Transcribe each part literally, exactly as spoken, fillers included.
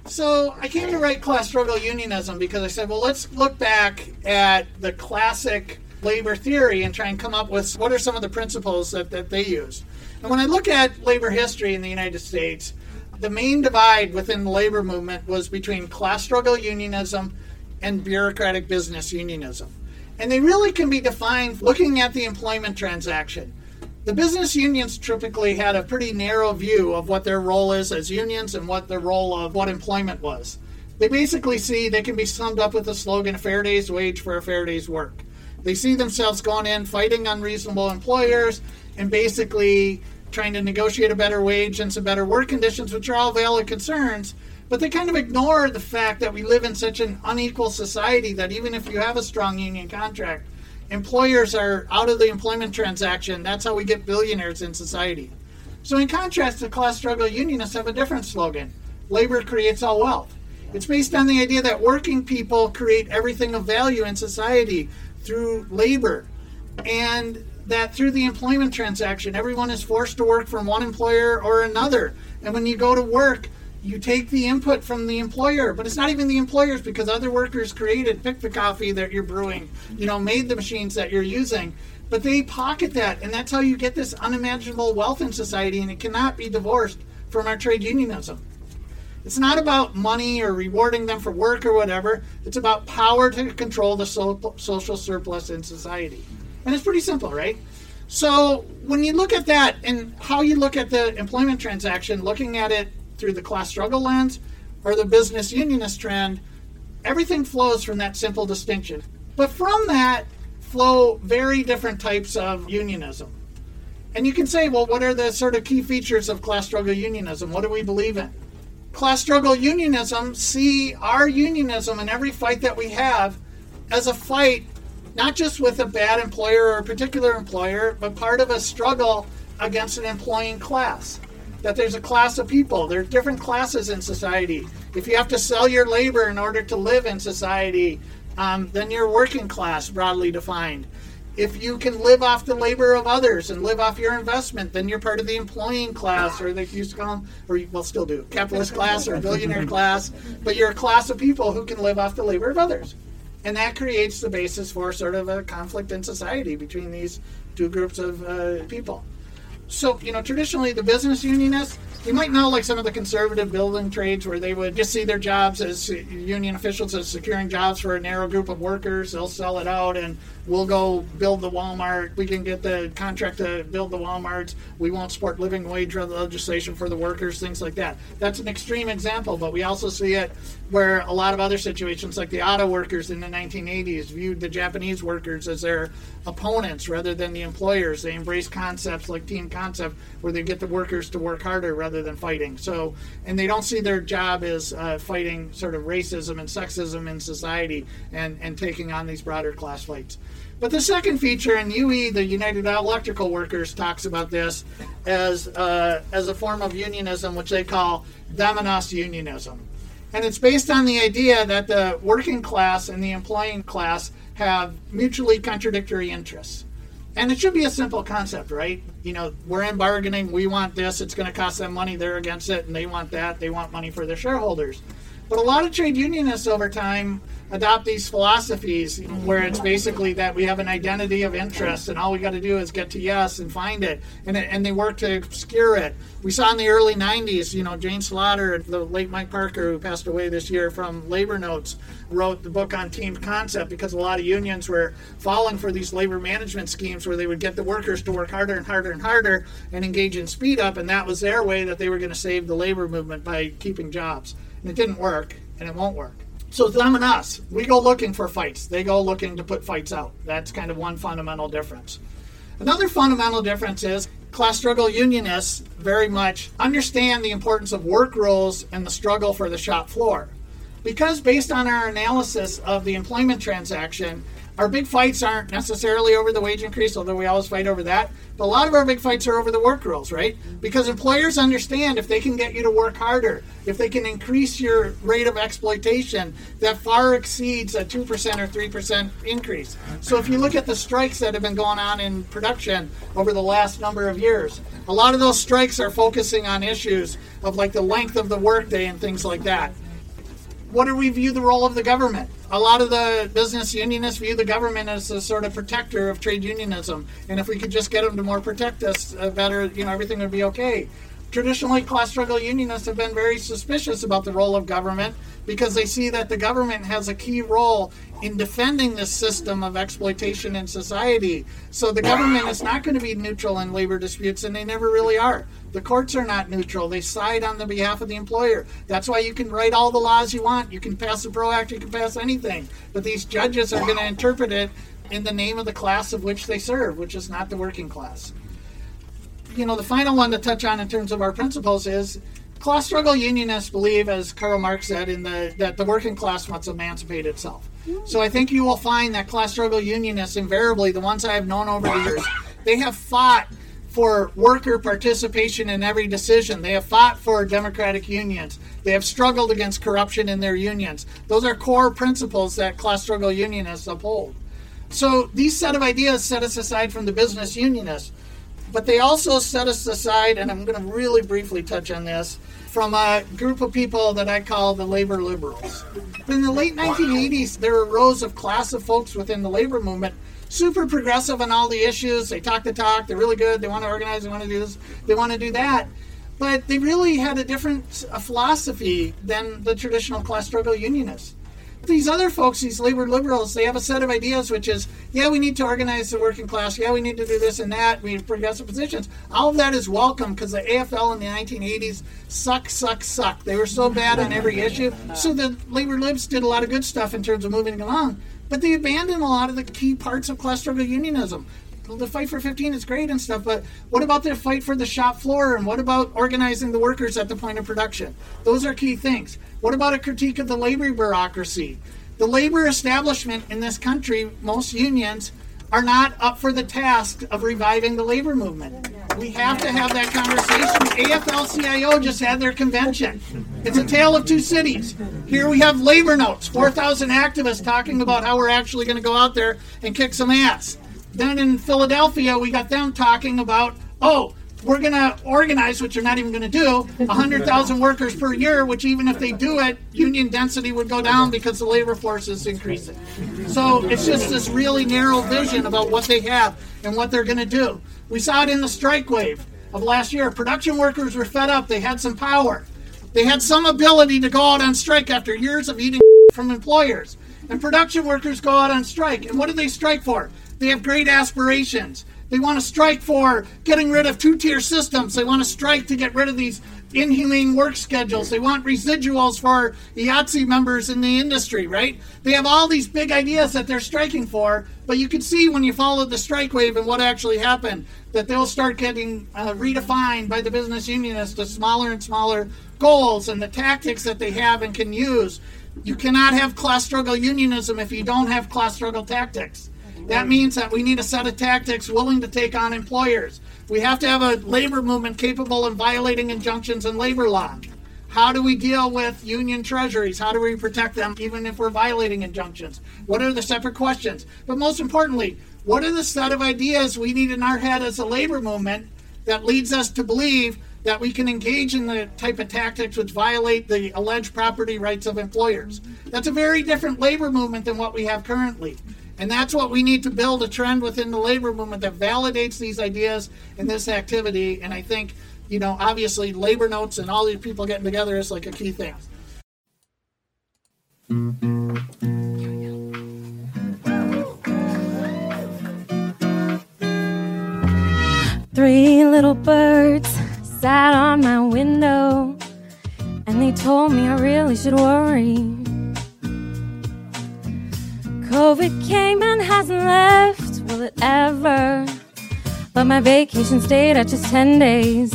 So I came to write Class Struggle Unionism because I said, well, let's look back at the classic labor theory and try and come up with what are some of the principles that, that they use. And when I look at labor history in the United States, the main divide within the labor movement was between class struggle unionism and bureaucratic business unionism. And they really can be defined looking at the employment transaction. The business unions typically had a pretty narrow view of what their role is as unions and what the role of what employment was. They basically see they can be summed up with the slogan, a fair day's wage for a fair day's work. They see themselves going in, fighting unreasonable employers, and basically trying to negotiate a better wage and some better work conditions, which are all valid concerns. But they kind of ignore the fact that we live in such an unequal society that even if you have a strong union contract, employers are out of the employment transaction. That's how we get billionaires in society. So in contrast, the class struggle unionists have a different slogan. Labor creates all wealth. It's based on the idea that working people create everything of value in society through labor. And that through the employment transaction, everyone is forced to work from one employer or another. And when you go to work, you take the input from the employer, but it's not even the employers because other workers created, picked the coffee that you're brewing, you know, made the machines that you're using, but they pocket that, and that's how you get this unimaginable wealth in society, and it cannot be divorced from our trade unionism. It's not about money or rewarding them for work or whatever. It's about power to control the so- social surplus in society. And it's pretty simple, right? So when you look at that and how you look at the employment transaction, looking at it through the class struggle lens or the business unionist trend, everything flows from that simple distinction. But from that flow very different types of unionism. And you can say, well, what are the sort of key features of class struggle unionism? What do we believe in? Class struggle unionism see our unionism in every fight that we have as a fight, not just with a bad employer or a particular employer, but part of a struggle against an employing class. That there's a class of people. There are different classes in society. If you have to sell your labor in order to live in society, um, then you're working class, broadly defined. If you can live off the labor of others and live off your investment, then you're part of the employing class, or they used to call them, or well, still do, capitalist class or billionaire class. But you're a class of people who can live off the labor of others. And that creates the basis for sort of a conflict in society between these two groups of uh, people. So, you know, traditionally the business unionists, you might know like some of the conservative building trades where they would just see their jobs as union officials as securing jobs for a narrow group of workers. They'll sell it out and we'll go build the Walmart. We can get the contract to build the Walmarts. We won't support living wage legislation for the workers, things like that. That's an extreme example, but we also see it where a lot of other situations like the auto workers in the nineteen eighties viewed the Japanese workers as their opponents rather than the employers. They embraced concepts like team concept where they get the workers to work harder rather than fighting. So, and they don't see their job as uh, fighting sort of racism and sexism in society and, and taking on these broader class fights. But the second feature, and U E, the United Electrical Workers, talks about this as uh, as a form of unionism, which they call them and us unionism. And it's based on the idea that the working class and the employing class have mutually contradictory interests. And it should be a simple concept, right? You know, we're in bargaining, we want this, it's going to cost them money, they're against it, and they want that, they want money for their shareholders. But a lot of trade unionists over time adopt these philosophies where it's basically that we have an identity of interest and all we got to do is get to yes and find it. And, it, and they work to obscure it. We saw in the early nineties, you know, Jane Slaughter, the late Mike Parker, who passed away this year from Labor Notes, wrote the book on team concept because a lot of unions were falling for these labor management schemes where they would get the workers to work harder and harder and harder and engage in speed up, and that was their way that they were going to save the labor movement by keeping jobs. And it didn't work, and it won't work. So it's them and us. We go looking for fights. They go looking to put fights out. That's kind of one fundamental difference. Another fundamental difference is class struggle unionists very much understand the importance of work rules and the struggle for the shop floor. Because based on our analysis of the employment transaction, our big fights aren't necessarily over the wage increase, although we always fight over that. But a lot of our big fights are over the work rules, right? Because employers understand if they can get you to work harder, if they can increase your rate of exploitation, that far exceeds a two percent or three percent increase. So if you look at the strikes that have been going on in production over the last number of years, a lot of those strikes are focusing on issues of like the length of the workday and things like that. what do we view the role of the government? A lot of the business unionists view the government as a sort of protector of trade unionism. And if we could just get them to more protect us uh, better, you know, everything would be okay. Traditionally, class struggle unionists have been very suspicious about the role of government because they see that the government has a key role in defending this system of exploitation in society. So the government is not going to be neutral in labor disputes, and they never really are. The courts are not neutral. They side on the behalf of the employer. That's why you can write all the laws you want. You can pass a PRO Act, you can pass anything. But these judges are going to interpret it in the name of the class of which they serve, which is not the working class. You know, the final one to touch on in terms of our principles is class struggle unionists believe, as Karl Marx said, in the that the working class must emancipate itself. So I think you will find that class struggle unionists, invariably, the ones I have known over the years, they have fought for worker participation in every decision. They have fought for democratic unions. They have struggled against corruption in their unions. Those are core principles that class struggle unionists uphold. So these set of ideas set us aside from the business unionists. But they also set us aside, and I'm going to really briefly touch on this, from a group of people that I call the labor liberals. In the late nineteen eighties, there arose a class of folks within the labor movement, super progressive on all the issues. They talk the talk, they're really good, they want to organize, they want to do this, they want to do that. But they really had a different uh, philosophy than the traditional class struggle unionists. These other folks, these labor liberals, they have a set of ideas, which is, yeah, we need to organize the working class. Yeah, we need to do this and that. We have progressive positions. All of that is welcome because the A F L in the nineteen eighties suck, suck, suck. They were so bad on every issue. So the labor libs did a lot of good stuff in terms of moving along. But they abandoned a lot of the key parts of class struggle unionism. The fight for fifteen is great and stuff, but what about the fight for the shop floor, and what about organizing the workers at the point of production? Those are key things. What about a critique of the labor bureaucracy? The labor establishment in this country, most unions, are not up for the task of reviving the labor movement. We have to have that conversation. A F L C I O just had their convention. It's a tale of two cities. Here we have labor notes, four thousand activists talking about how we're actually going to go out there and kick some ass. Then in Philadelphia, we got them talking about, oh, we're going to organize, which you're not even going to do, one hundred thousand workers per year, which even if they do it, union density would go down because the labor force is increasing. So it's just this really narrow vision about what they have and what they're going to do. We saw it in the strike wave of last year. Production workers were fed up. They had some power. They had some ability to go out on strike after years of eating from employers. And production workers go out on strike. And what do they strike for? They have great aspirations. They want to strike for getting rid of two-tier systems. They want to strike to get rid of these inhumane work schedules. They want residuals for I A T S E members in the industry, right? They have all these big ideas that they're striking for, but you can see when you follow the strike wave and what actually happened, that they'll start getting uh, redefined by the business unionists to smaller and smaller goals and the tactics that they have and can use. You cannot have class struggle unionism if you don't have class struggle tactics. That means that we need a set of tactics willing to take on employers. We have to have a labor movement capable of violating injunctions in labor law. How do we deal with union treasuries? How do we protect them even if we're violating injunctions? What are the separate questions? But most importantly, what are the set of ideas we need in our head as a labor movement that leads us to believe that we can engage in the type of tactics which violate the alleged property rights of employers? That's a very different labor movement than what we have currently. And that's what we need to build, a trend within the labor movement that validates these ideas and this activity. And I think, you know, obviously labor notes and all these people getting together is like a key thing. Three little birds sat on my window, and they told me I really should worry. COVID came and hasn't left, will it ever? But my vacation stayed at just ten days.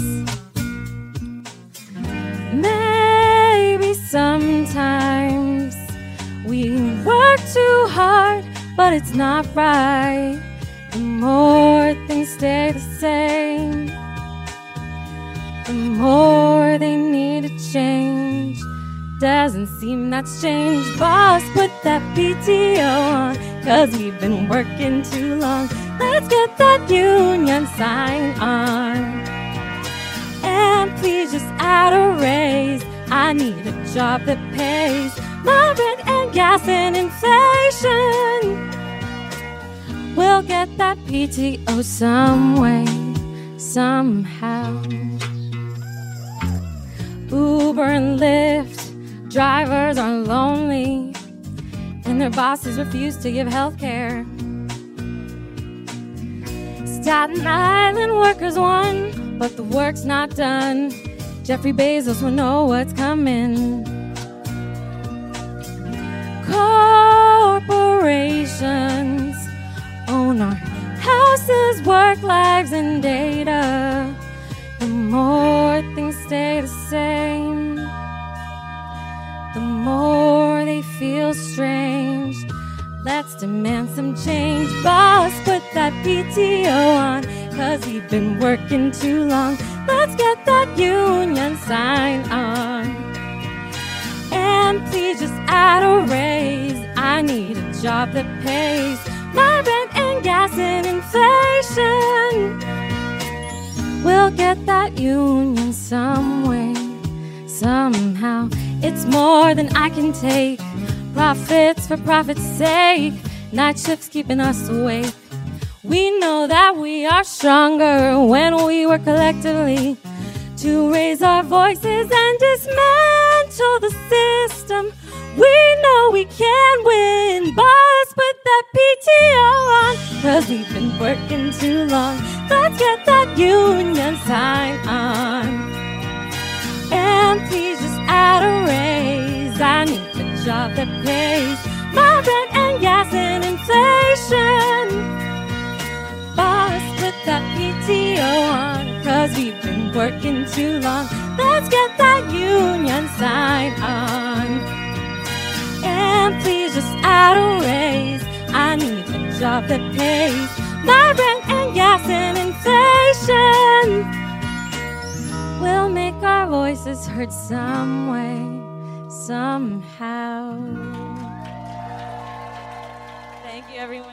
Maybe sometimes we work too hard, but it's not right. The more things stay the same, the more they need to change. Doesn't seem that's changed. Boss, put that P T O on, 'cause we've been working too long. Let's get that union sign on. And please just add a raise. I need a job that pays. My rent and gas and inflation. We'll get that P T O some way, somehow. Uber and Lyft drivers are lonely, and their bosses refuse to give health care. Staten Island workers won, but the work's not done. Jeffrey Bezos will know what's coming. Corporations own our houses, work lives, and data. The more things stay the same, the more they feel strange. Let's demand some change. Boss, put that P T O on, cause we've been working too long. Let's get that union sign on. And please just add a raise. I need a job that pays my rent and gas and inflation. We'll get that union some way, somehow. It's more than I can take. Profits for profit's sake. Night shifts keeping us awake. We know that we are stronger when we work collectively to raise our voices and dismantle the system. We know we can win. Boss, put that P T O on, cause we've been working too long. Let's get that union sign on. And please just add a raise. I need a job that pays my rent and gas and inflation. Boss, put that P T O on, cause we've been working too long. Let's get that union sign on. And please just add a raise. I need a job that pays my rent and gas and inflation. We'll make our voices heard some way, somehow. Thank you, everyone.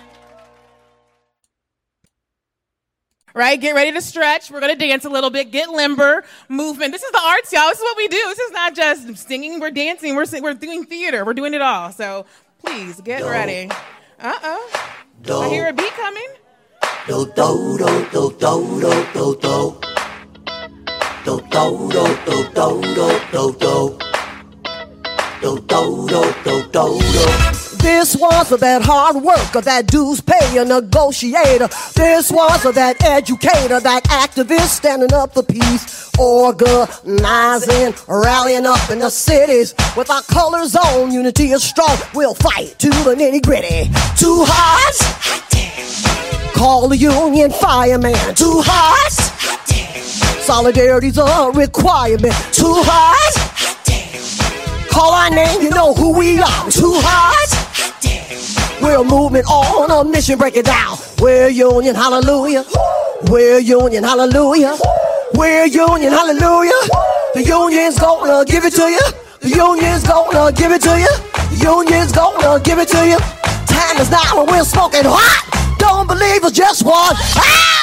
Right, get ready to stretch. We're going to dance a little bit, get limber, movement. This is the arts, y'all. This is what we do. This is not just singing, we're dancing, we're we're doing theater. We're doing it all. So please get do. ready. Uh-oh. Do. I hear a beat coming. Do, do, do, do, do, do, do, do. Do, do, do, do, do, do, do, do. Do, do, do, do, do, do. This was for that hard worker, that dues payer, negotiator. This was for that educator, that activist standing up for peace, organizing, rallying up in the cities. With our colors on, unity is strong. We'll fight to the nitty gritty. Too hot? Call the union fireman. Too hot? Solidarity's a requirement. Too hot? Call our name, you know who we are. Too hot? We're a movement on a mission, break it down. We're union, hallelujah. We're union, hallelujah. We're union, hallelujah. The union's gonna give it to you. The union's gonna give it to you. The union's gonna give it to you. Time is now and we're smoking hot. Don't believe us, just one. Ah!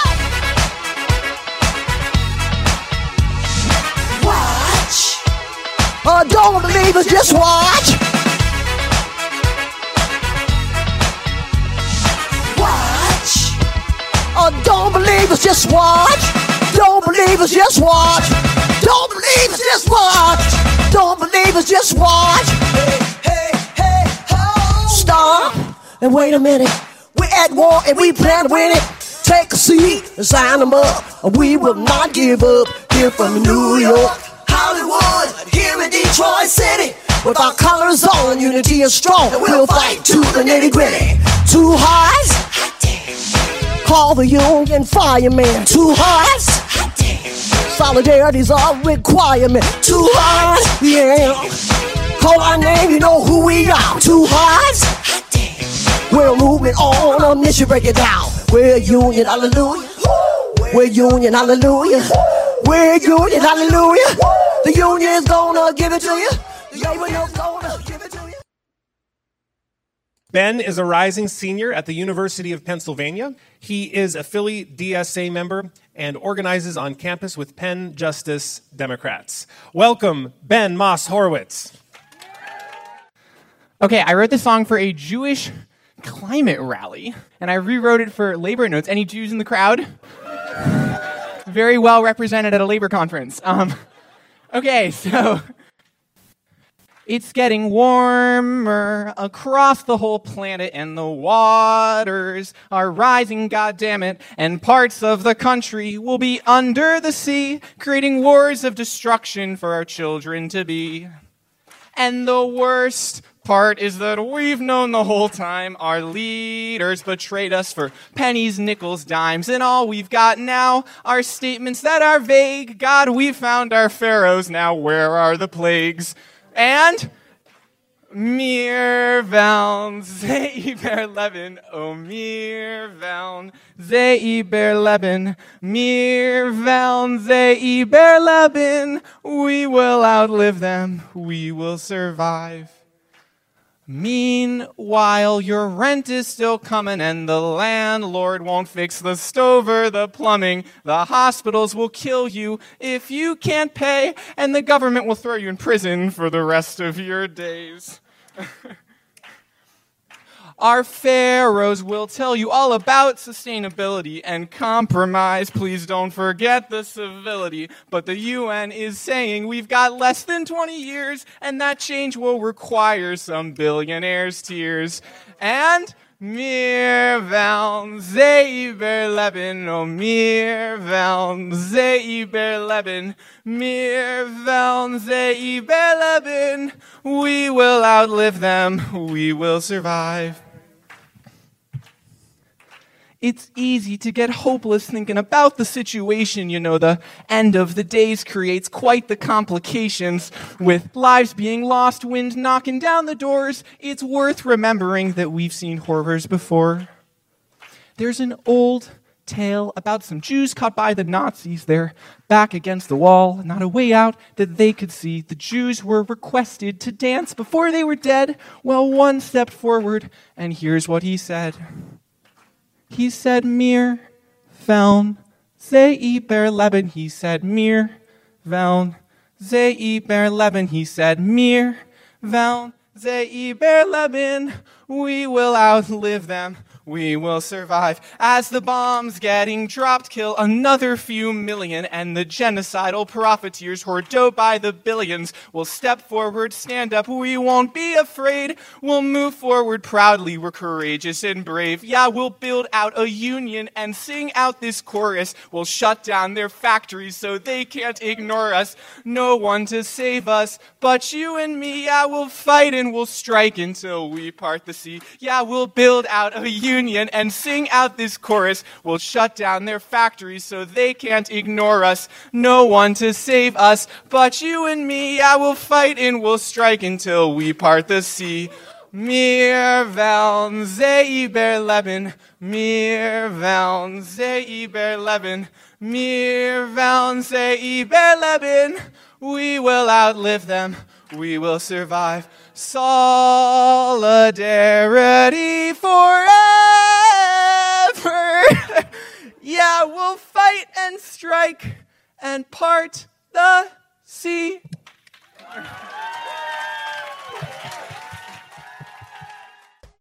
Watch. Uh, don't believe us, just watch. Uh, don't believe us, just watch. Don't believe us, just watch. Don't believe us, just watch. Don't believe us, just watch. Hey, hey, hey, ho. Stop and wait a minute. We're at war and we plan to win it. Take a seat and sign them up. We will not give up. Here from New York, Hollywood, here in Detroit City. With our colors on, unity is strong. We'll fight to the nitty gritty. Too hot? Call the union fireman. Too hot? Solidarity's a requirement. Too hot? Yeah. Call our name, you know who we are. Too hot? We're a movement on a mission, break it down. We're union, hallelujah. We're union, hallelujah. We're union, hallelujah. The union's gonna give it to you. The union's gonna give it to you. Ben is a rising senior at the University of Pennsylvania. He is a Philly D S A member and organizes on campus with Penn Justice Democrats. Welcome, Ben Moss Horowitz. Okay, I wrote this song for a Jewish climate rally, and I rewrote it for labor notes. Any Jews in the crowd? Very well represented at a labor conference. Um, okay, so it's getting warmer across the whole planet, and the waters are rising, goddammit, and parts of the country will be under the sea, creating wars of destruction for our children to be. And the worst part is that we've known the whole time our leaders betrayed us for pennies, nickels, dimes, and all we've got now are statements that are vague. God, we found our pharaohs, now where are the plagues? And mir veln ze iber leben, oh mir veln ze iber leben, mir veln ze iber leben, we will outlive them, we will survive. Meanwhile, your rent is still coming and the landlord won't fix the stove or the plumbing. The hospitals will kill you if you can't pay, and the government will throw you in prison for the rest of your days. Our pharaohs will tell you all about sustainability and compromise. Please don't forget the civility. But the U N is saying we've got less than twenty years, and that change will require some billionaires' tears. And mir veln ze iber leben, oh mir veln ze iber leben, mir veln ze iber leben, we will outlive them, we will survive. It's easy to get hopeless thinking about the situation, you know, the end of the days creates quite the complications. With lives being lost, wind knocking down the doors, it's worth remembering that we've seen horrors before. There's an old tale about some Jews caught by the Nazis. They're back against the wall, not a way out that they could see. The Jews were requested to dance before they were dead. Well, one stepped forward, and here's what he said. He said, mir veln ze iber leben. He said, mir veln ze iber leben. He said, mir veln ze iber leben. We will outlive them. We will survive. As the bombs getting dropped kill another few million, and the genocidal profiteers who are dope by the billions will step forward, stand up. We won't be afraid. We'll move forward proudly. We're courageous and brave. Yeah, we'll build out a union and sing out this chorus. We'll shut down their factories so they can't ignore us. No one to save us but you and me. Yeah, we'll fight and we'll strike until we part the sea. Yeah, we'll build out a union Union and sing out this chorus. We'll shut down their factories so they can't ignore us. No one to save us but you and me. Yeah, we'll fight and we'll strike until we part the sea. Mir veln ze iber leben, mir veln ze iber leben, mir veln ze iber leben. We will outlive them. We will survive. Solidarity forever. Yeah, we'll fight and strike and part the sea.